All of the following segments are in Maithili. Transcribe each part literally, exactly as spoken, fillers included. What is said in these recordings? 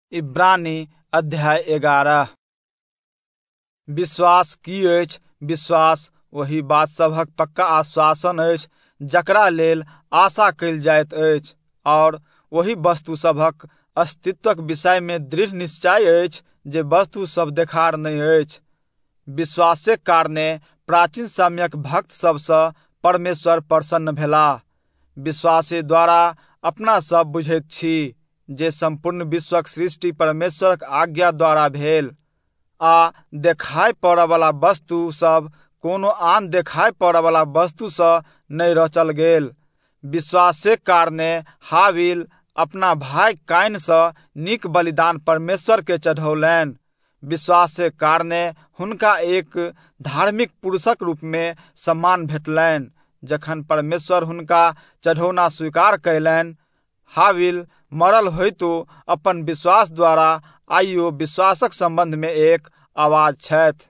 इब्रानी अध्याय एगारह। विश्वास की अछि? विश्वास ओहि बात सभक पक्का आश्वासन अछि जकरा लेल आशा कयल जाइत अछि, और ओहि वस्तु सभक अस्तित्वक विषय में दृढ़ निश्चय अछि जे वस्तु सब देखार नहि अछि। विश्वासक कारणे प्राचीन समयक भक्त सबसँ परमेश्वर प्रसन्न भेलाह। विश्वासे द्वारा अपना सब बुझैत छी जे संपूर्ण विश्वक सृष्टि परमेश्वरक आज्ञा द्वारा भेल, आ देखाय पड़य वाला वस्तु सब कोनो आन देखाय पड़य वाला वस्तु सँ नहि रचल गेल। विश्वासक कारणे हाबिल अपना भाई काइन सँ नीक बलिदान परमेश्वर के चढ़ौलनि। विश्वासक कारणे हुनका एक धार्मिक पुरुषक रूप में सम्मान भेटलनि। जखन परमेश्वर हुनका चढ़ौना स्वीकार कयलनि, हाबिल मरल होइतो अपन विश्वास द्वारा आइयो विश्वासक संबंध में एक आवाज छथि।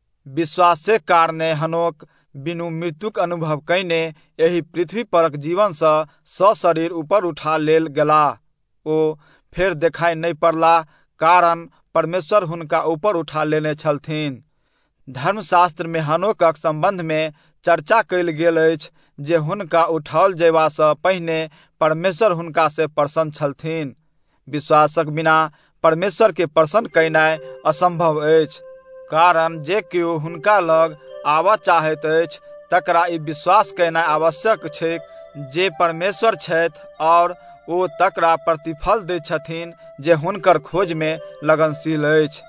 विश्वासक कारणे हनोक बिनु मृत्युक अनुभव कयने एहि पृथ्वी परक जीवन सँ सशरीर ऊपर उठा लेल गेलाह। ओ फेर देखाय नहि पड़ला, कारण परमेश्वर हुनका ऊपर उठा लेने छलथिन। धर्मशास्त्र में हनोकक संबंध में चर्चा कयल गेल अछि जे हुनका उठाओल जयबा सँ पहिने परमेश्वर हुनका से प्रसन्न छलथिन। विश्वासक बिना परमेश्वर के प्रसन्न कयनाइ असंभव अछि, कारण जे केओ हुनका लग आबऽ चाहैत अछि तकरा ई विश्वास कयनाइ आवश्यक छैक जे परमेश्वर छथि, और ओ तकरा प्रतिफल दैत छथिन जे हुनकर खोज में लगनशील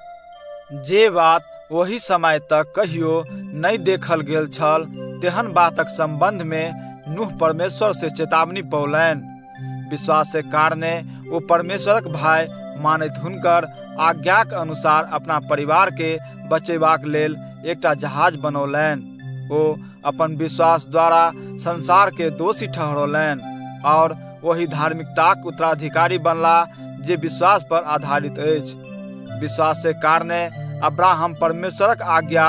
अछि। जे बात ओहि समय तक कहियो नहि देखल गेल छल, तेहन बातक संबंध में नूह परमेश्वर से चेतावनी पौलनि। विश्वासक कारणे ओ परमेश्वरक भाई मानैत हुनकर आज्ञाक अनुसार अपना परिवार के बचेबाक लेल एकटा जहाज बनौलनि। ओ अपन विश्वास द्वारा संसार के दोषी ठहरौलनि, और वही धार्मिकताक उत्तराधिकारी बनला जे विश्वास पर आधारित अछि। विश्वासक कारणे अब्राहम परमेश्वरक आज्ञा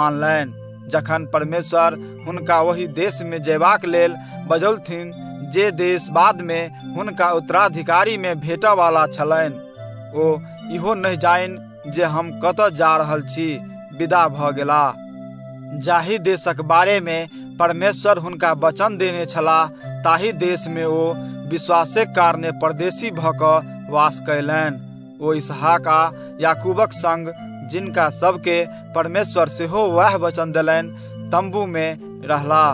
मानलनि, जखन परमेश्वर हुनका वही देश में जयबाक लेल बजौलथिन जे देश बाद में हुनका उत्तराधिकारी में भेटऽ वाला छलनि। ओ इहो नहि जानि जे हम कतऽ जा रहल छी, विदा भऽ गेलाह। जाहि देशक बारे में परमेश्वर हुनका वचन देने छलाह, ताहि देश में ओ विश्वासक कारणे परदेशी भऽ कऽ वास कयलनि। ओ इसहाक आ याकूबक संग, जिनका सबके परमेश्वर सेहो वह वचन देलनि, तंबू में रहलाह,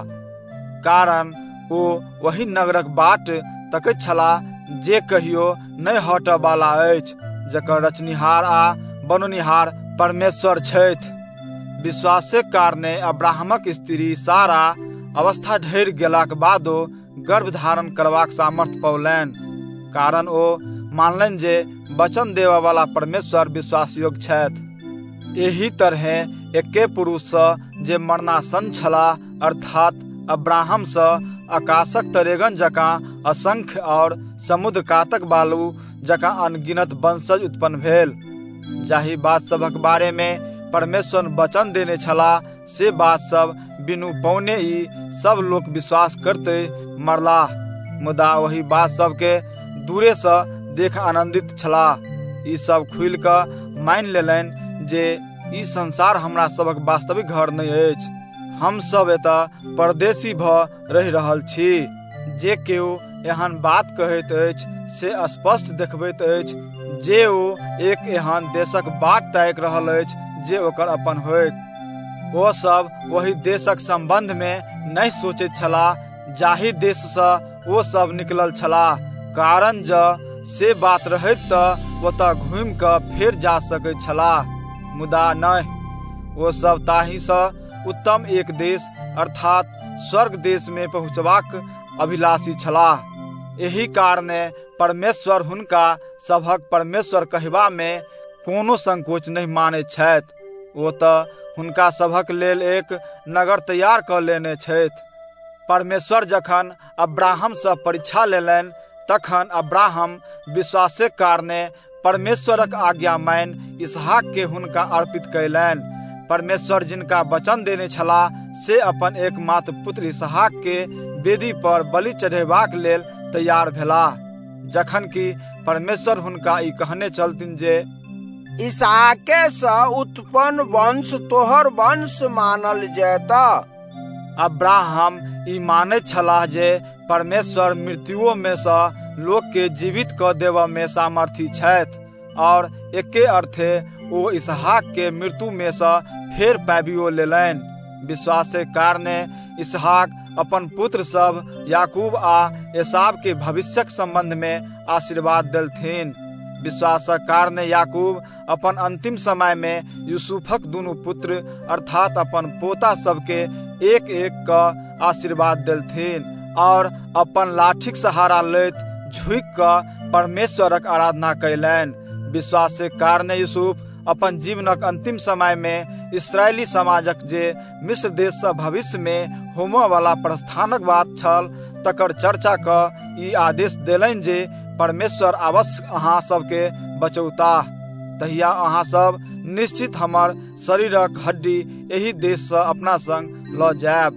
कारण ओ वही नगरक बाट तकैत छलाह जे कहियो नहि हटऽ वाला अछि, जकर रचनिहार आ बनौनिहार परमेश्वर छथि। विश्वासक कारणे अब्राहमक स्त्री सारा अवस्था ढरि गेलाक बादो गर्भ धारण करबाक सामर्थ्य पौलनि, कारण ओ मानलनि जे वचन देबऽ वाला परमेश्वर विश्वास योग्य छथि। एही तरहे एके पुरुष सँ जे मरणासन छलाह, अर्थात अब्राहम सँ आकाशक तरेगन जकाँ असंख्य और समुद्र कातक बालू जकाँ अनगिनत वंशज उत्पन्न भेल। जाहि बात सभक बारे में परमेश्वर वचन देने छलाह, से बात सब बिनु पौने ई सब लोग विश्वास करते मरलाह, मुदा वही बात सब के दूरे सँ देख आनंदित छलाह। ई सब खुलि कऽ मानि लेलनि जे ई संसार हमरा सबक वास्तविक घर नहि अछि, हम सब एतऽ परदेशी भऽ रहि रहल छी। जे केओ एहन बात कहैत अछि से स्पष्ट देखबैत अछि जे ओ एक एहन देशक बाट ताकि रहल अछि जे ओकर अपन होयत। ओ सब वही देशक संबंध में नहि सोचैत छलाह जाहि देश सँ ओ सब निकलल छलाह, कारण जँ से बात रहैत तऽ ओतऽ घुमि कऽ फेर जा सकैत छलाह, मुदा नहि। ओ सब ताहि सँ उत्तम एक देश अर्थात स्वर्ग देश में पहुँचबाक अभिलाषी छलाह। एही कारणे परमेश्वर हुनका सभक परमेश्वर कहबा में कोनो संकोच नहि मानैत छथि। ओ तऽ हुनका सभक लेल एक नगर तैयार कऽ लेने छथि। परमेश्वर जखन अब्राहम सँ परीक्षा लेलनि, तखन अब्राहम विश्वासक कारणे परमेश्वरक आज्ञा मानि इसहाक के हुनका अर्पित कयलनि। परमेश्वर जिनका वचन देने छलाह, से अपन एकमात्र पुत्र इसहाक के वेदी पर बलि चढ़ेबाक लेल तैयार भेलाह। जखन कि परमेश्वर हुनका ई कहने चलथिन जे इसहाके से उत्पन्न वंश तोहर वंश मानल जेता। अब्राहम ई मानैत छलाह जे परमेश्वर मृत्युओं में से लोक के जीवित क देव में सामर्थी छथि और एके अर्थे ओ इसहाक के मृत्यु में से फेर पाबियो लेलनि। विश्वास के कारणे इसहाक अपन पुत्र सब याकूब आ एसाव के भविष्यक संबंध में आशीर्वाद देलथिन। विश्वासक कारणे याकूब अपन अंतिम समय में यूसुफक दुनू पुत्र अर्थात अपन पोता सबके एक एक का आशीर्वाद देलथिन और अपन लाठीक सहारा लैत झुक कऽ परमेश्वरक आराधना कयलनि। विश्वास के कारणे यूसुफ अपन जीवनक अंतिम समय में इस्राएली समाजक जे मिस्र देश से भविष्य में होमय वाला प्रस्थानक बात छल तकर चर्चा कऽ ई आदेश देलनि जे परमेश्वर अवश्य अहाँ सबके बचौता। तहिया अहाँ सब निश्चित हमर शरीरक हड्डी एही देश से अपना संग लऽ जायब।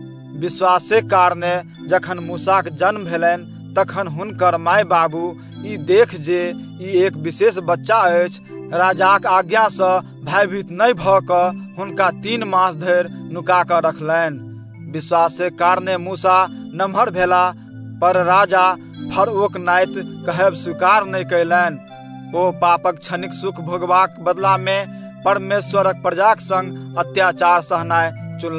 विश्वास के कारणे जखन मूसाक जन्म भेलनि तखन हुनकर माय बाबू ई देख जे ई एक विशेष बच्चा अछि राजाक आज्ञा से भयभीत नहि भऽ कऽ हुनका तीन मास धरि नुका कऽ रखलनि। विश्वास के कारणे मूसा नमहर भेला पर राजा फरओक नाइत कहब स्वीकार नहि कयलनि। ओ पापक क्षणिक सुख भोगबाक बदला में परमेश्वरक प्रजाक संग अत्याचार सहनाय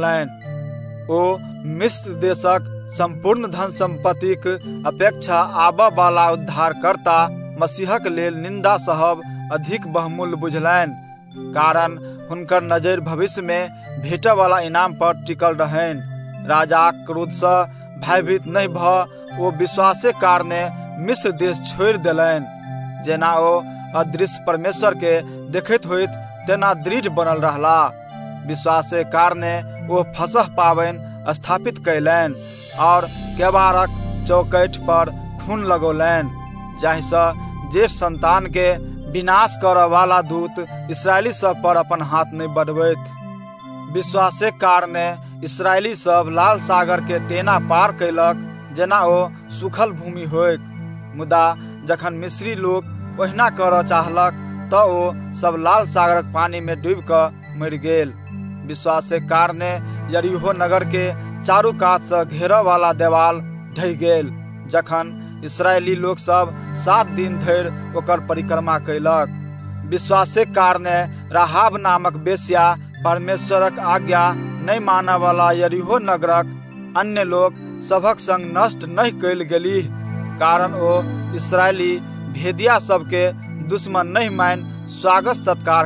चुनलनि। ओ मिस्र देशक संपूर्ण धन संपत्तिक अपेक्षा आबऽ वाला उद्धारकर्ता मसीहक लेल निंदा सहब अधिक बहुमूल्य बुझलनि, कारण हुनकर नजर भविष्य में भेटय वाला इनाम पर टिकल रहनि। राजाक क्रोध से भयभीत नहि भऽ ओ विश्वासे कारणे मिस्र देश छोड़ि देलनि। जेना ओ अदृश्य परमेश्वर के देखैत होइत तेना दृढ़ बनल रहला। विश्वास के कारणे ओ फसह पाबनि स्थापित कयलनि और केबारक चौकैठ पर खून लगौलनि, जाहि से जेठ संतान के विनाश करऽ वाला दूत इस्राएली सब पर अपन हाथ नहीं बढ़बैत। विश्वास के कारणे इस्राएली सब लाल सागर के तेना पार कयलक जेना ओ सुखल भूमि होइत। मुदा जखन मिस्री लोक ओहिना करऽ चाहलक तऽ ओ सब लाल सागरक पानी में डूबि कऽ मरि गेल। विश्वास के कारणे यरीहो नगर के चारू कात से घेरऽ वाला देवाल ढहि गेल जखन इस्राएली लोग सब सात दिन धरि ओकर परिक्रमा कयलक। विश्वास के कारणे राहाब नामक बेस्या परमेश्वरक आज्ञा नहि मानऽ वाला यरीहो नगरक अन्य लोग सभक संग नष्ट नहि कयल गेलीह, कारण ओ इस्राएली भेदिया सबके दुश्मन नहि मानि स्वागत सत्कार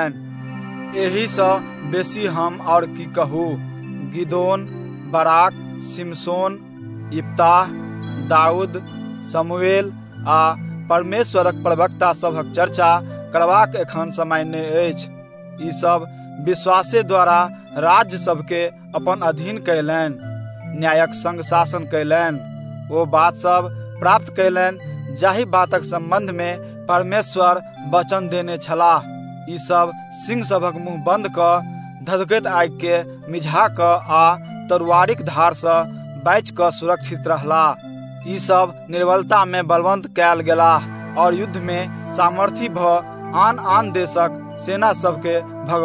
कयलनि। एही सँ बेसी हम और की कहू, गिदोन, बराक, सिमसोन, इप्ताह, दाऊद, शमूएल आ परमेश्वरक प्रवक्ता सभक चर्चा करबाक एखन समय नहि अछि। ई सब विश्वासे द्वारा राज्य सबके अपन अधीन कयलनि, न्यायक संग शासन कयलनि। ओ बात सब प्राप्त कयलनि जाहि बातक संबंध में परमेश्वर वचन देने छलाह। ई सब सिंह सभक मुंह बंद कऽ धधकैत आगि के मिझा कऽ आ तरुआरिक धार से बचि कऽ सुरक्षित रहला। ई सब निर्बलता में बलवंत कयल गेलाह और युद्ध में सामर्थी भऽ आन आन देशक सेना सबके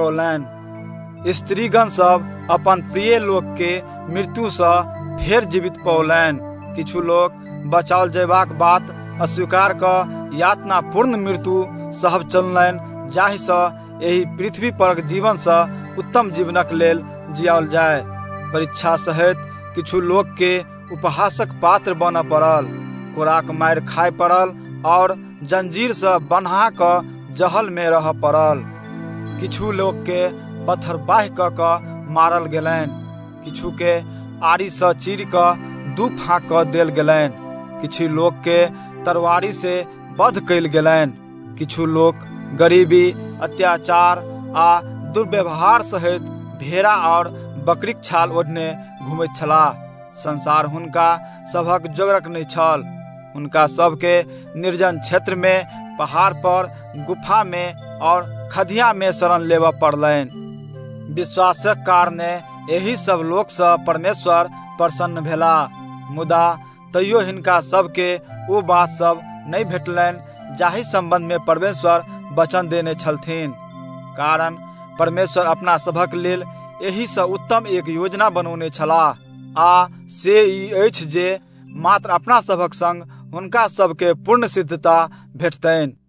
भगौलनि। स्त्रीगण सब अपन प्रिय लोक के मृत्यु से फेर जीवित पौलनि। किछु लोग बचाओल जयबाक बात अस्वीकार कऽ यातना पूर्ण मृत्यु सहब चललनि, जाहि से एहि पृथ्वी पर जीवन से उत्तम जीवनक लेल जियाओल जाय। परीक्षा सहित किछु लोग के उपहासक पात्र बनऽ पड़ल, कोराक मारि खाय पड़ल और जंजीर से बन्हा कऽ जहल में रह पड़ल। किछु लोग के पत्थर बाहि कऽ कऽ मारल गेलनि, किछु के आरी से चीर कऽ दू फाँक कऽ देल गेलनि, किछु लोग के तरवारी से वध कयल गेलनि। किछु लोग गरीबी, अत्याचार आ दुर्व्यवहार सहित भेड़ा और बकरीक छाल ओढ़ने घुमैत छलाह। संसार हुनका सभक जोगरक नहि छल। हुनका सबके निर्जन क्षेत्र में, पहाड़ पर, गुफा में और खदिया में शरण लेबऽ पड़लनि। विश्वासक कारणे एही सब लोक से परमेश्वर प्रसन्न भेला। मुदा तैयो हिनका सबके ओ बात सब नहीं भेटलनि जाहि संबंध में परमेश्वर वचन देने छलथिन। कारण परमेश्वर अपना सभक लेल एही सँ उत्तम एक योजना बनौने छलाह आ से ई अछि जे मात्र अपना सभक संग हुनका सबके पूर्ण सिद्धता भेटतनि।